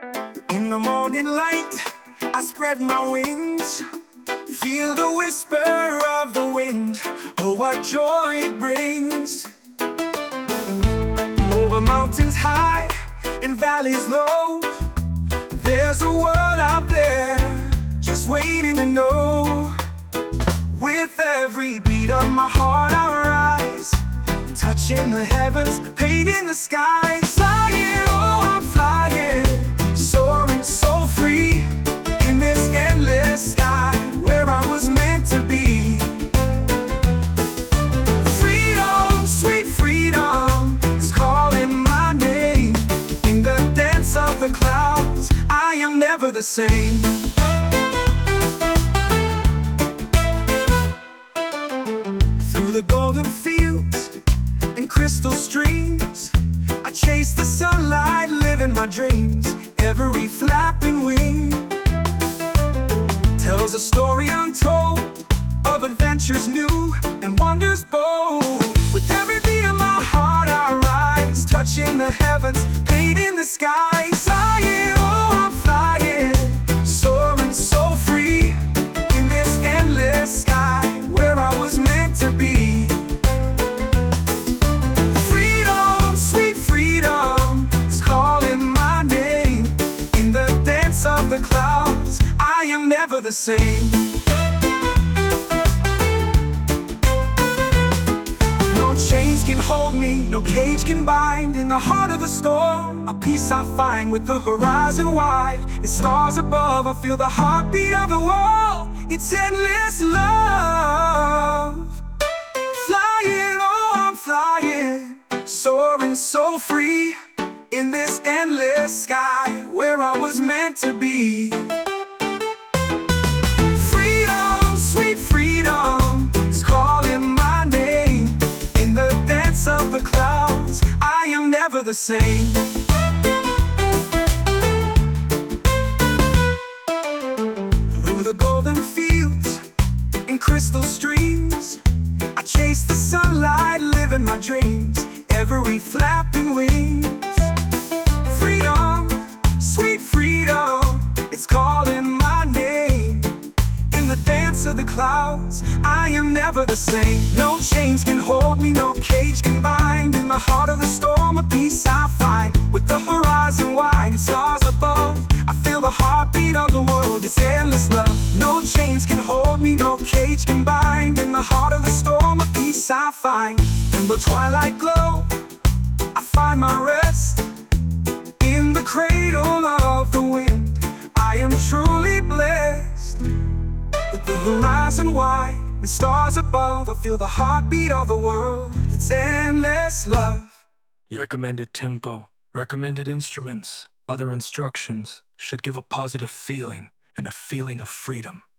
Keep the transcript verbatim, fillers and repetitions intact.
In the morning light, I spread my wings. Feel the whisper of the wind. Oh, what joy it brings. Over mountains high and valleys low, there's a world out there just waiting to know. With every beat of my heart I rise, touching the heavens, painting the skies. Flying, oh I'm flying, soaring so free, in this endless sky where I was meant to be. Freedom, sweet freedom, is calling my name. In the dance of the clouds, I am never the same. Through the golden fields and crystal streams, I chase the sunlight, living my dreams. Every flapping wing tells a story untold of adventures new and wonders bold. With every beat of my heart I rise, touching the heavens, painting the skies. Flying, oh I'm flying, soaring so free, in this endless sky where I was meant to be. Freedom, sweet freedom, is calling my name. In the dance of the clouds, I am never the same. No chains can hold me, no cage can bind. In the heart of the storm, a peace I find. With the horizon wide and stars above, I feel the heartbeat of the world. It's endless love. Flying, oh I'm flying, soaring so free, in this endless sky where I was meant to be. Freedom, sweet freedom, is calling my name. In the dance of the clouds, I am never the same. Through the golden fields and crystal streams, I chase the sunlight, living my dreams. Every flapping wings. Freedom, sweet freedom, it's calling my name. In the dance of the clouds, I am never the same. No chains can hold me, no cage can bind. In the heart of the storm, a peace I find. With the horizon wide and stars above, I feel the heartbeat of the world. It's endless love. No chains can hold me, no cage can bind. In the heart of the storm, a peace I find. In the twilight glow, I find my rest. In the cradle of the wind, I am truly blessed. With the horizon wide and stars above, I feel the heartbeat of the world. It's endless love. Recommended tempo, recommended instruments, other instructions should give a positive feeling and a feeling of freedom.